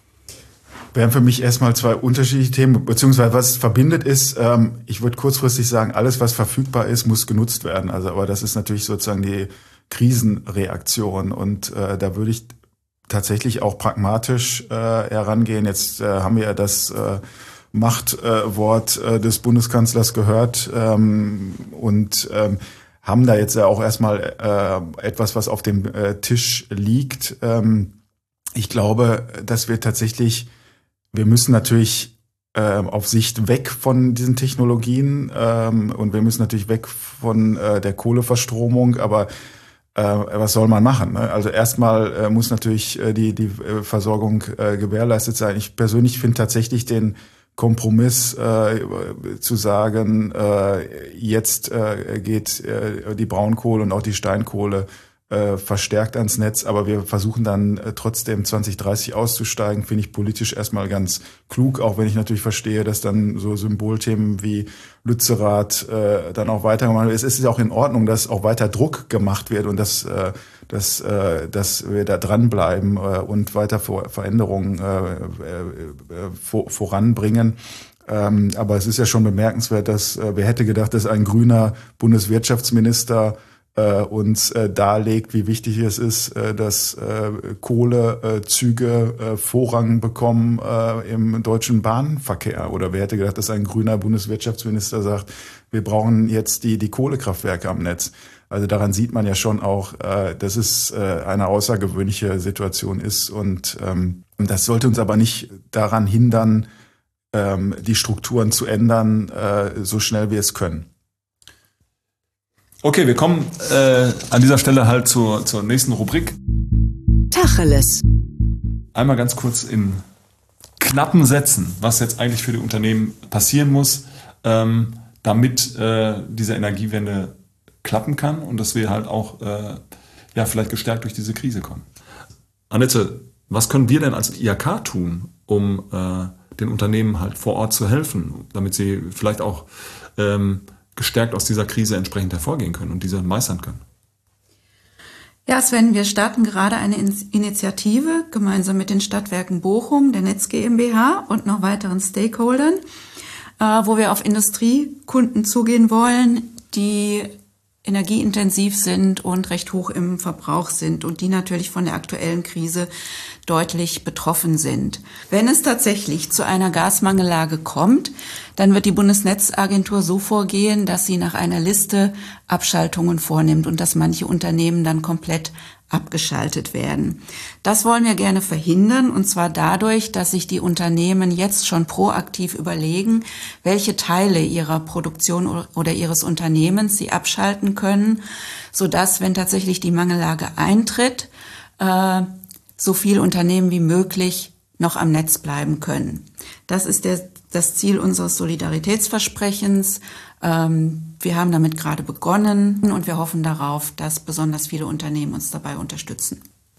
Wären für mich erstmal zwei unterschiedliche Themen, beziehungsweise was es verbindet ist, ähm, ich würde kurzfristig sagen, alles, was verfügbar ist, muss genutzt werden. Also, aber das ist natürlich sozusagen die Krisenreaktion. Und äh, da würde ich tatsächlich auch pragmatisch äh, herangehen. Jetzt äh, haben wir ja das äh, Machtwort äh, des Bundeskanzlers gehört ähm, und ähm, haben da jetzt ja auch erstmal äh, etwas, was auf dem äh, Tisch liegt. Ähm, ich glaube, dass wir tatsächlich, wir müssen natürlich äh, auf Sicht weg von diesen Technologien ähm, und wir müssen natürlich weg von äh, der Kohleverstromung, aber äh, was soll man machen? Ne? Also erstmal äh, muss natürlich äh, die, die äh, Versorgung äh, gewährleistet sein. Ich persönlich finde tatsächlich den Kompromiss äh, zu sagen, äh, jetzt äh, geht äh, die Braunkohle und auch die Steinkohle äh, verstärkt ans Netz, aber wir versuchen dann äh, trotzdem zwanzig dreißig auszusteigen, finde ich politisch erstmal ganz klug, auch wenn ich natürlich verstehe, dass dann so Symbolthemen wie Lützerath äh, dann auch weitergemacht wird. Es ist ja auch in Ordnung, dass auch weiter Druck gemacht wird und dass, äh, dass, äh, dass wir da dranbleiben äh, und weiter Ver- Veränderungen äh, äh, vor, voranbringen. Ähm, aber es ist ja schon bemerkenswert, dass äh, wer hätte gedacht, dass ein grüner Bundeswirtschaftsminister äh, uns äh, darlegt, wie wichtig es ist, äh, dass äh, Kohlezüge äh, Vorrang bekommen äh, im deutschen Bahnverkehr. Oder wer hätte gedacht, dass ein grüner Bundeswirtschaftsminister sagt, wir brauchen jetzt die, die Kohlekraftwerke am Netz. Also daran sieht man ja schon auch, äh, dass es äh, eine außergewöhnliche Situation ist. Und ähm, das sollte uns aber nicht daran hindern, ähm, die Strukturen zu ändern, äh, so schnell wir es können. Okay, wir kommen äh, an dieser Stelle halt zur, zur nächsten Rubrik. Tacheles. Einmal ganz kurz in knappen Sätzen, was jetzt eigentlich für die Unternehmen passieren muss, ähm, damit äh, diese Energiewende klappen kann und dass wir halt auch äh, ja vielleicht gestärkt durch diese Krise kommen. Annette, was können wir denn als I H K tun, um äh, den Unternehmen halt vor Ort zu helfen, damit sie vielleicht auch ähm, gestärkt aus dieser Krise entsprechend hervorgehen können und diese meistern können? Ja, Sven, wir starten gerade eine Initiative gemeinsam mit den Stadtwerken Bochum, der Netz GmbH und noch weiteren Stakeholdern, äh, wo wir auf Industriekunden zugehen wollen, die energieintensiv sind und recht hoch im Verbrauch sind und die natürlich von der aktuellen Krise deutlich betroffen sind. Wenn es tatsächlich zu einer Gasmangellage kommt, dann wird die Bundesnetzagentur so vorgehen, dass sie nach einer Liste Abschaltungen vornimmt und dass manche Unternehmen dann komplett abgeschaltet werden. Das wollen wir gerne verhindern, und zwar dadurch, dass sich die Unternehmen jetzt schon proaktiv überlegen, welche Teile ihrer Produktion oder ihres Unternehmens sie abschalten können, sodass, wenn tatsächlich die Mangellage eintritt, äh, so viele Unternehmen wie möglich noch am Netz bleiben können. Das ist der, das Ziel unseres Solidaritätsversprechens. Ähm, wir haben damit gerade begonnen und wir hoffen darauf, dass besonders viele Unternehmen uns dabei unterstützen.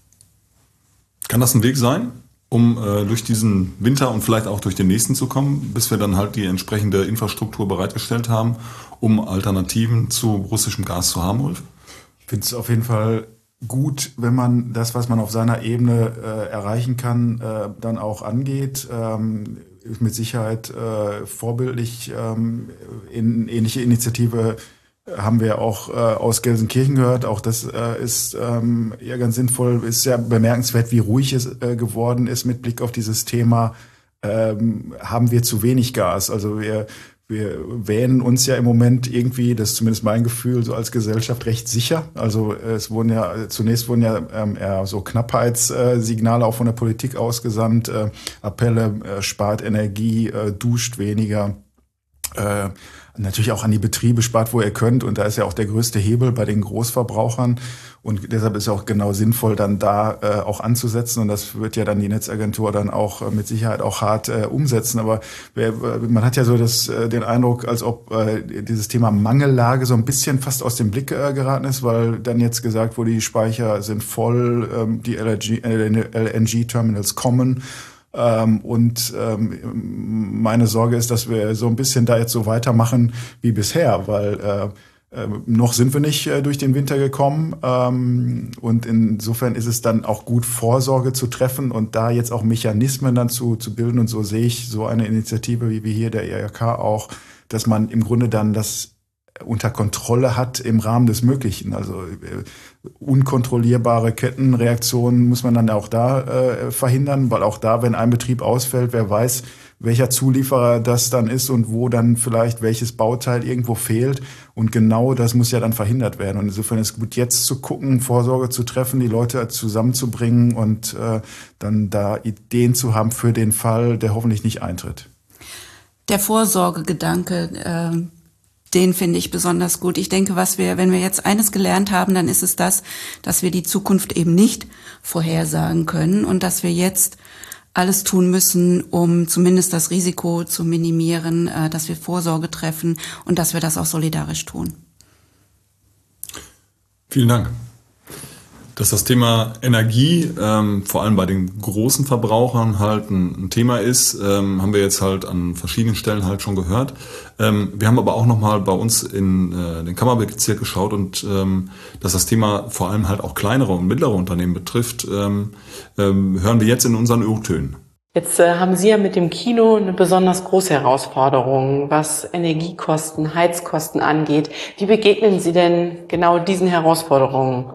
Kann das ein Weg sein, um äh, durch diesen Winter und vielleicht auch durch den nächsten zu kommen, bis wir dann halt die entsprechende Infrastruktur bereitgestellt haben, um Alternativen zu russischem Gas zu haben, Ulf? Ich finde es auf jeden Fall gut, wenn man das, was man auf seiner Ebene äh, erreichen kann, äh, dann auch angeht. Ähm, mit Sicherheit äh, vorbildlich. Ähm, in ähnliche Initiative haben wir auch äh, aus Gelsenkirchen gehört. Auch das äh, ist ähm, ja ganz sinnvoll. Ist sehr bemerkenswert, wie ruhig es äh, geworden ist mit Blick auf dieses Thema. Ähm, haben wir zu wenig Gas? Also wir Wir wähnen uns ja im Moment irgendwie, das ist zumindest mein Gefühl, so als Gesellschaft recht sicher. Also es wurden ja, zunächst wurden ja ähm, eher so Knappheitssignale auch von der Politik ausgesandt, äh, Appelle, äh, spart Energie, äh, duscht weniger. Äh, natürlich auch an die Betriebe, spart, wo ihr könnt. Und da ist ja auch der größte Hebel bei den Großverbrauchern. Und deshalb ist es auch genau sinnvoll, dann da äh, auch anzusetzen. Und das wird ja dann die Netzagentur dann auch äh, mit Sicherheit auch hart äh, umsetzen. Aber wer, man hat ja so das, äh, den Eindruck, als ob äh, dieses Thema Mangellage so ein bisschen fast aus dem Blick äh, geraten ist, weil dann jetzt gesagt wurde, die Speicher sind voll, ähm, die L N G-Terminals kommen. Ähm, und ähm, meine Sorge ist, dass wir so ein bisschen da jetzt so weitermachen wie bisher, weil äh, äh, noch sind wir nicht äh, durch den Winter gekommen. Ähm, und insofern ist es dann auch gut, Vorsorge zu treffen und da jetzt auch Mechanismen dann zu, zu bilden. Und so sehe ich so eine Initiative wie wir hier, der I H K auch, dass man im Grunde dann das unter Kontrolle hat im Rahmen des Möglichen. Also äh, unkontrollierbare Kettenreaktionen muss man dann auch da äh, verhindern, weil auch da, wenn ein Betrieb ausfällt, wer weiß, welcher Zulieferer das dann ist und wo dann vielleicht welches Bauteil irgendwo fehlt. Und genau das muss ja dann verhindert werden. Und insofern ist es gut, jetzt zu gucken, Vorsorge zu treffen, die Leute zusammenzubringen und äh, dann da Ideen zu haben für den Fall, der hoffentlich nicht eintritt. Der Vorsorgegedanke, äh, den finde ich besonders gut. Ich denke, was wir, wenn wir jetzt eines gelernt haben, dann ist es das, dass wir die Zukunft eben nicht vorhersagen können und dass wir jetzt alles tun müssen, um zumindest das Risiko zu minimieren, äh, dass wir Vorsorge treffen und dass wir das auch solidarisch tun. Vielen Dank. Dass das Thema Energie ähm, vor allem bei den großen Verbrauchern halt ein, ein Thema ist, ähm, haben wir jetzt halt an verschiedenen Stellen halt schon gehört. Ähm, wir haben aber auch nochmal bei uns in äh, den Kammerbezirk geschaut und ähm, dass das Thema vor allem halt auch kleinere und mittlere Unternehmen betrifft, ähm, ähm, hören wir jetzt in unseren O-Tönen. Jetzt äh, haben Sie ja mit dem Kino eine besonders große Herausforderung, was Energiekosten, Heizkosten angeht. Wie begegnen Sie denn genau diesen Herausforderungen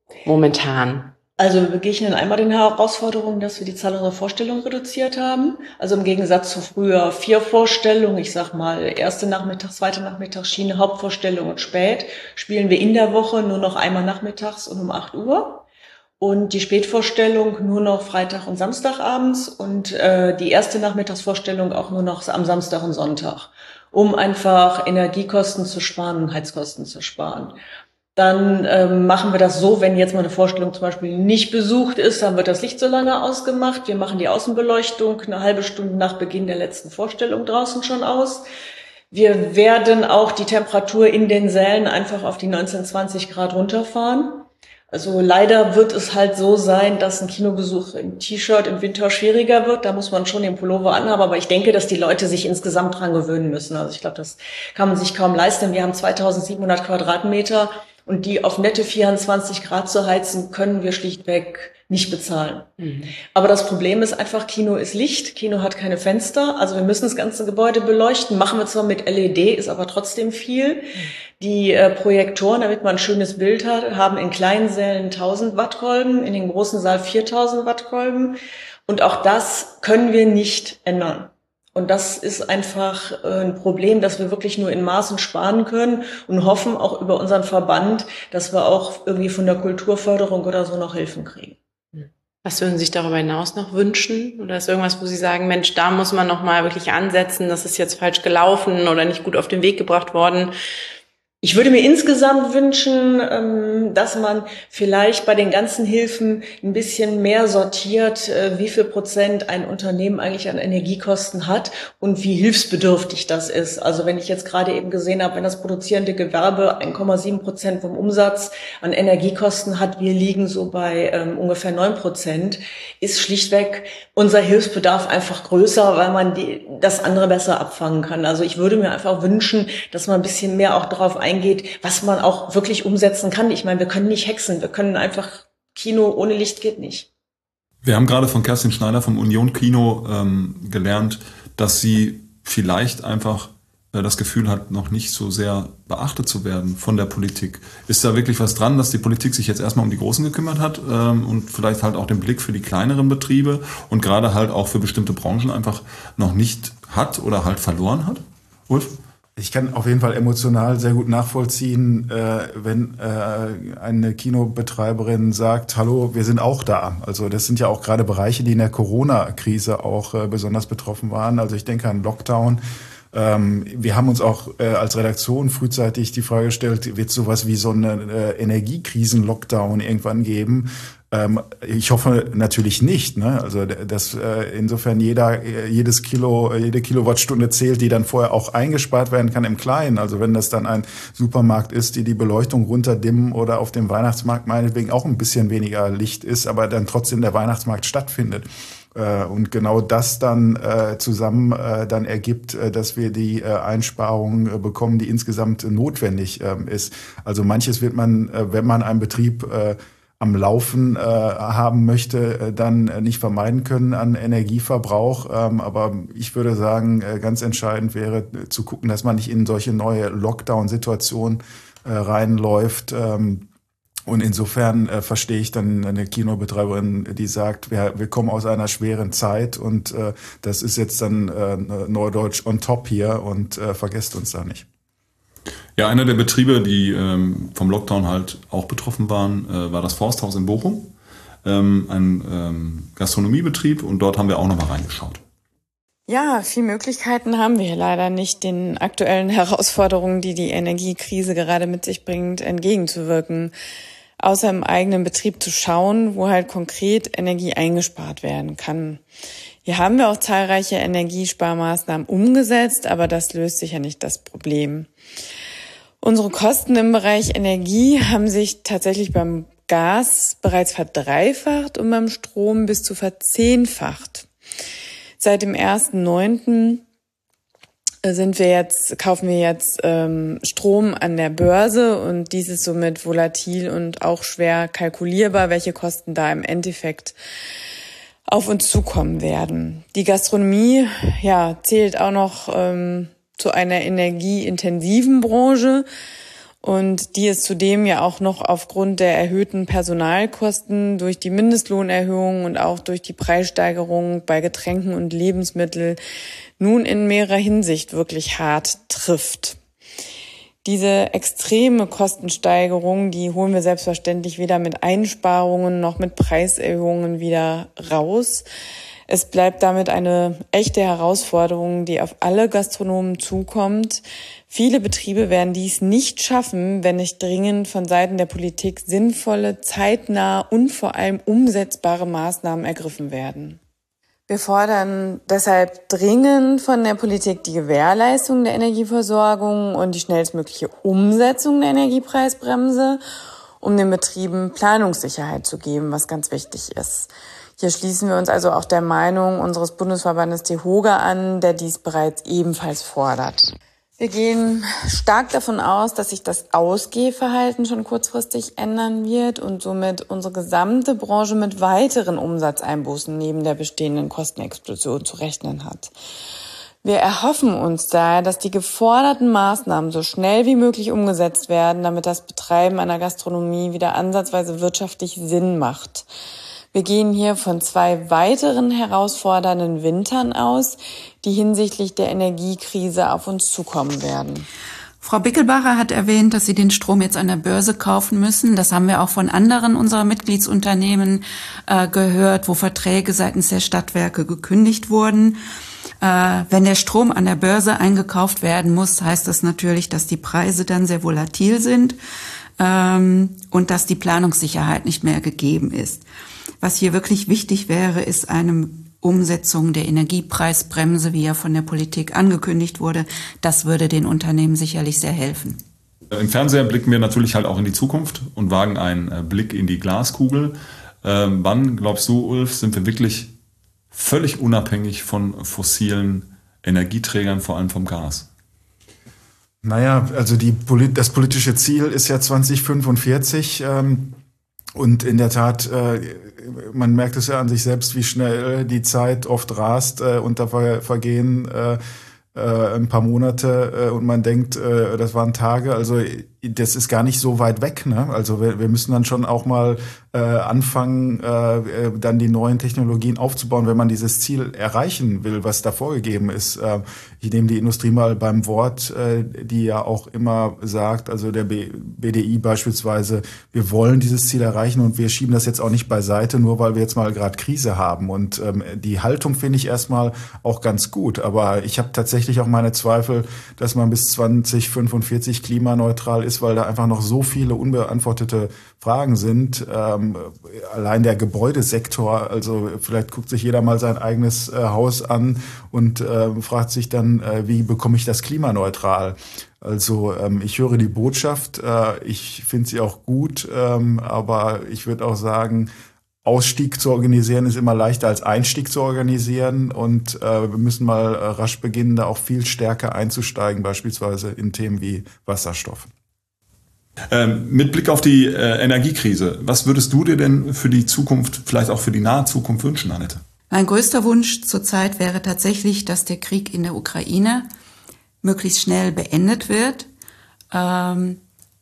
momentan? Also wir begegnen einmal den Herausforderungen, dass wir die Zahl unserer Vorstellungen reduziert haben. Also im Gegensatz zu früher vier Vorstellungen, ich sag mal erste Nachmittag, zweite Nachmittagsschiene, Hauptvorstellung und spät, spielen wir in der Woche nur noch einmal nachmittags und um acht Uhr. Und die Spätvorstellung nur noch Freitag und Samstagabends und äh, die erste Nachmittagsvorstellung auch nur noch am Samstag und Sonntag, um einfach Energiekosten zu sparen und Heizkosten zu sparen. Dann ähm, machen wir das so, wenn jetzt mal eine Vorstellung zum Beispiel nicht besucht ist, dann wird das Licht so lange ausgemacht. Wir machen die Außenbeleuchtung eine halbe Stunde nach Beginn der letzten Vorstellung draußen schon aus. Wir werden auch die Temperatur in den Sälen einfach auf die neunzehn, zwanzig Grad runterfahren. Also leider wird es halt so sein, dass ein Kinobesuch im T-Shirt im Winter schwieriger wird. Da muss man schon den Pullover anhaben. Aber ich denke, dass die Leute sich insgesamt dran gewöhnen müssen. Also ich glaube, das kann man sich kaum leisten. Wir haben zweitausendsiebenhundert Quadratmeter. Und die auf nette vierundzwanzig Grad zu heizen, können wir schlichtweg nicht bezahlen. Mhm. Aber das Problem ist einfach, Kino ist Licht, Kino hat keine Fenster, also wir müssen das ganze Gebäude beleuchten, machen wir zwar mit L E D, ist aber trotzdem viel. Mhm. Die äh, Projektoren, damit man ein schönes Bild hat, haben in kleinen Sälen tausend Wattkolben, in den großen Saal viertausend Wattkolben. Und auch das können wir nicht ändern. Und das ist einfach ein Problem, dass wir wirklich nur in Maßen sparen können und hoffen auch über unseren Verband, dass wir auch irgendwie von der Kulturförderung oder so noch Hilfen kriegen. Was würden Sie sich darüber hinaus noch wünschen? Oder ist irgendwas, wo Sie sagen, Mensch, da muss man noch mal wirklich ansetzen, das ist jetzt falsch gelaufen oder nicht gut auf den Weg gebracht worden? Ich würde mir insgesamt wünschen, dass man vielleicht bei den ganzen Hilfen ein bisschen mehr sortiert, wie viel Prozent ein Unternehmen eigentlich an Energiekosten hat und wie hilfsbedürftig das ist. Also wenn ich jetzt gerade eben gesehen habe, wenn das produzierende Gewerbe eins Komma sieben Prozent vom Umsatz an Energiekosten hat, wir liegen so bei ähm, ungefähr neun Prozent, ist schlichtweg unser Hilfsbedarf einfach größer, weil man die, das andere besser abfangen kann. Also ich würde mir einfach wünschen, dass man ein bisschen mehr auch darauf eingeht, Eingeht, was man auch wirklich umsetzen kann. Ich meine, wir können nicht hexen, wir können einfach, Kino ohne Licht geht nicht. Wir haben gerade von Kerstin Schneider vom Union Kino ähm, gelernt, dass sie vielleicht einfach äh, das Gefühl hat, noch nicht so sehr beachtet zu werden von der Politik. Ist da wirklich was dran, dass die Politik sich jetzt erstmal um die Großen gekümmert hat ähm, und vielleicht halt auch den Blick für die kleineren Betriebe und gerade halt auch für bestimmte Branchen einfach noch nicht hat oder halt verloren hat? Ulf? Ich kann auf jeden Fall emotional sehr gut nachvollziehen, äh, wenn äh, eine Kinobetreiberin sagt, hallo, wir sind auch da. Also das sind ja auch gerade Bereiche, die in der Corona-Krise auch äh, besonders betroffen waren. Also ich denke an Lockdown. Ähm, wir haben uns auch äh, als Redaktion frühzeitig die Frage gestellt, wird es sowas wie so eine äh, Energiekrisen-Lockdown irgendwann geben? Ähm, ich hoffe natürlich nicht, ne? Also dass äh, insofern jeder jedes Kilo jede Kilowattstunde zählt, die dann vorher auch eingespart werden kann im Kleinen. Also wenn das dann ein Supermarkt ist, die die Beleuchtung runterdimmen oder auf dem Weihnachtsmarkt meinetwegen auch ein bisschen weniger Licht ist, aber dann trotzdem der Weihnachtsmarkt stattfindet. Äh, und genau das dann äh, zusammen äh, dann ergibt, äh, dass wir die äh, Einsparung äh, bekommen, die insgesamt äh, notwendig äh, ist. Also manches wird man, äh, wenn man einen Betrieb äh, am Laufen äh, haben möchte, äh, dann äh, nicht vermeiden können an Energieverbrauch. Ähm, aber ich würde sagen, äh, ganz entscheidend wäre äh, zu gucken, dass man nicht in solche neue Lockdown-Situationen äh, reinläuft. Ähm, und insofern äh, verstehe ich dann eine Kinobetreiberin, die sagt, wir, wir kommen aus einer schweren Zeit und äh, das ist jetzt dann äh, Neudeutsch on top hier und äh, vergesst uns da nicht. Ja, einer der Betriebe, die ähm, vom Lockdown halt auch betroffen waren, äh, war das Forsthaus in Bochum, ähm, ein ähm, Gastronomiebetrieb, und dort haben wir auch nochmal reingeschaut. Ja, viele Möglichkeiten haben wir leider nicht, den aktuellen Herausforderungen, die die Energiekrise gerade mit sich bringt, entgegenzuwirken. Außer im eigenen Betrieb zu schauen, wo halt konkret Energie eingespart werden kann. Hier haben wir auch zahlreiche Energiesparmaßnahmen umgesetzt, aber das löst sicher nicht das Problem. Unsere Kosten im Bereich Energie haben sich tatsächlich beim Gas bereits verdreifacht und beim Strom bis zu verzehnfacht. Seit dem ersten neunten sind wir jetzt, kaufen wir jetzt ähm, Strom an der Börse, und dies ist somit volatil und auch schwer kalkulierbar, welche Kosten da im Endeffekt auf uns zukommen werden. Die Gastronomie, ja, zählt auch noch ähm, zu einer energieintensiven Branche, und die ist zudem ja auch noch aufgrund der erhöhten Personalkosten durch die Mindestlohnerhöhung und auch durch die Preissteigerung bei Getränken und Lebensmitteln nun in mehrerer Hinsicht wirklich hart trifft. Diese extreme Kostensteigerung, die holen wir selbstverständlich weder mit Einsparungen noch mit Preiserhöhungen wieder raus. Es bleibt damit eine echte Herausforderung, die auf alle Gastronomen zukommt. Viele Betriebe werden dies nicht schaffen, wenn nicht dringend von Seiten der Politik sinnvolle, zeitnahe und vor allem umsetzbare Maßnahmen ergriffen werden. Wir fordern deshalb dringend von der Politik die Gewährleistung der Energieversorgung und die schnellstmögliche Umsetzung der Energiepreisbremse, um den Betrieben Planungssicherheit zu geben, was ganz wichtig ist. Hier schließen wir uns also auch der Meinung unseres Bundesverbandes DEHOGA an, der dies bereits ebenfalls fordert. Wir gehen stark davon aus, dass sich das Ausgehverhalten schon kurzfristig ändern wird und somit unsere gesamte Branche mit weiteren Umsatzeinbußen neben der bestehenden Kostenexplosion zu rechnen hat. Wir erhoffen uns daher, dass die geforderten Maßnahmen so schnell wie möglich umgesetzt werden, damit das Betreiben einer Gastronomie wieder ansatzweise wirtschaftlich Sinn macht. Wir gehen hier von zwei weiteren herausfordernden Wintern aus, die hinsichtlich der Energiekrise auf uns zukommen werden. Frau Bickelbacher hat erwähnt, dass Sie den Strom jetzt an der Börse kaufen müssen. Das haben wir auch von anderen unserer Mitgliedsunternehmen äh, gehört, wo Verträge seitens der Stadtwerke gekündigt wurden. Äh, wenn der Strom an der Börse eingekauft werden muss, heißt das natürlich, dass die Preise dann sehr volatil sind ähm, und dass die Planungssicherheit nicht mehr gegeben ist. Was hier wirklich wichtig wäre, ist eine Umsetzung der Energiepreisbremse, wie ja von der Politik angekündigt wurde. Das würde den Unternehmen sicherlich sehr helfen. Im Fernseher blicken wir natürlich halt auch in die Zukunft und wagen einen Blick in die Glaskugel. Ähm, wann, glaubst du, Ulf, sind wir wirklich völlig unabhängig von fossilen Energieträgern, vor allem vom Gas? Naja, also die, das politische Ziel ist ja zwanzig fünfundvierzig. Ähm Und in der Tat, äh, man merkt es ja an sich selbst, wie schnell die Zeit oft rast äh, und da ver- vergehen äh, äh, ein paar Monate äh, und man denkt, äh, das waren Tage. Also das ist gar nicht so weit weg, ne? Also wir, wir müssen dann schon auch mal äh, anfangen, äh, dann die neuen Technologien aufzubauen, wenn man dieses Ziel erreichen will, was da vorgegeben ist. Äh, ich nehme die Industrie mal beim Wort, äh, die ja auch immer sagt, also der B- BDI beispielsweise, wir wollen dieses Ziel erreichen und wir schieben das jetzt auch nicht beiseite, nur weil wir jetzt mal gerade Krise haben. Und ähm, die Haltung finde ich erstmal auch ganz gut. Aber ich habe tatsächlich auch meine Zweifel, dass man bis zwanzig fünfundvierzig klimaneutral ist, weil da einfach noch so viele unbeantwortete Fragen sind. Ähm, allein der Gebäudesektor, also vielleicht guckt sich jeder mal sein eigenes äh, Haus an und äh, fragt sich dann, äh, wie bekomme ich das klimaneutral? Also ähm, ich höre die Botschaft, äh, ich finde sie auch gut, ähm, aber ich würde auch sagen, Ausstieg zu organisieren ist immer leichter als Einstieg zu organisieren und äh, wir müssen mal äh, rasch beginnen, da auch viel stärker einzusteigen, beispielsweise in Themen wie Wasserstoff. Ähm, mit Blick auf die äh, Energiekrise, was würdest du dir denn für die Zukunft, vielleicht auch für die nahe Zukunft wünschen, Annette? Mein größter Wunsch zurzeit wäre tatsächlich, dass der Krieg in der Ukraine möglichst schnell beendet wird. Ähm,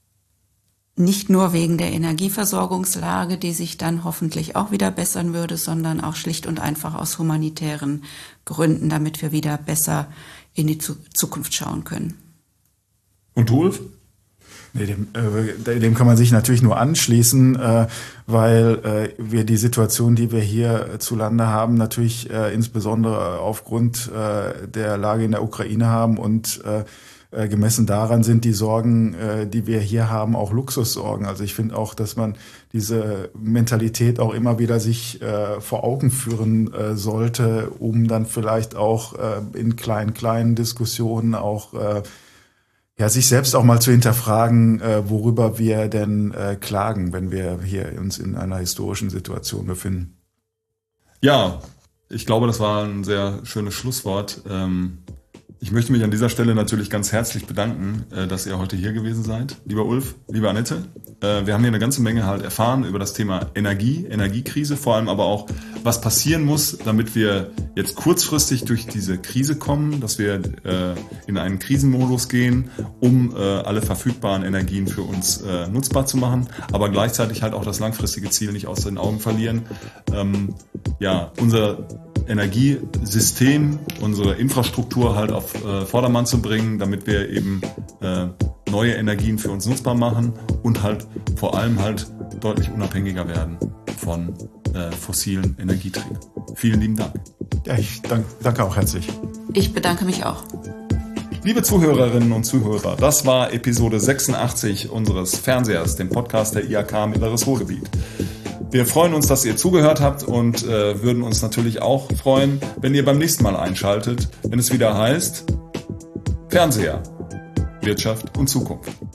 nicht nur wegen der Energieversorgungslage, die sich dann hoffentlich auch wieder bessern würde, sondern auch schlicht und einfach aus humanitären Gründen, damit wir wieder besser in die Zukunft schauen können. Und du, Ulf? Nee, dem, äh, dem kann man sich natürlich nur anschließen, äh, weil äh, wir die Situation, die wir hier zulande haben, natürlich äh, insbesondere aufgrund äh, der Lage in der Ukraine haben und äh, äh, gemessen daran sind die Sorgen, äh, die wir hier haben, auch Luxussorgen. Also ich finde auch, dass man diese Mentalität auch immer wieder sich äh, vor Augen führen äh, sollte, um dann vielleicht auch äh, in kleinen, kleinen Diskussionen auch äh, ja, sich selbst auch mal zu hinterfragen, äh, worüber wir denn äh, klagen, wenn wir hier uns in einer historischen Situation befinden. Ja, ich glaube, das war ein sehr schönes Schlusswort. Ähm, ich möchte mich an dieser Stelle natürlich ganz herzlich bedanken, äh, dass ihr heute hier gewesen seid. Lieber Ulf, liebe Annette, äh, wir haben hier eine ganze Menge halt erfahren über das Thema Energie, Energiekrise, vor allem aber auch, was passieren muss, damit wir jetzt kurzfristig durch diese Krise kommen, dass wir äh, in einen Krisenmodus gehen, um äh, alle verfügbaren Energien für uns äh, nutzbar zu machen, aber gleichzeitig halt auch das langfristige Ziel nicht aus den Augen verlieren. Ähm, ja, unser Energiesystem, unsere Infrastruktur halt auf äh, Vordermann zu bringen, damit wir eben äh, neue Energien für uns nutzbar machen und halt vor allem halt deutlich unabhängiger werden von äh, fossilen Energieträgern. Vielen lieben Dank. Ja, ich dank, danke auch herzlich. Ich bedanke mich auch. Liebe Zuhörerinnen und Zuhörer, das war Episode sechsundachtzig unseres Fernsehers, dem Podcast der I H K Mittleres Ruhrgebiet. Wir freuen uns, dass ihr zugehört habt und äh, würden uns natürlich auch freuen, wenn ihr beim nächsten Mal einschaltet, wenn es wieder heißt Fernseher, Wirtschaft und Zukunft.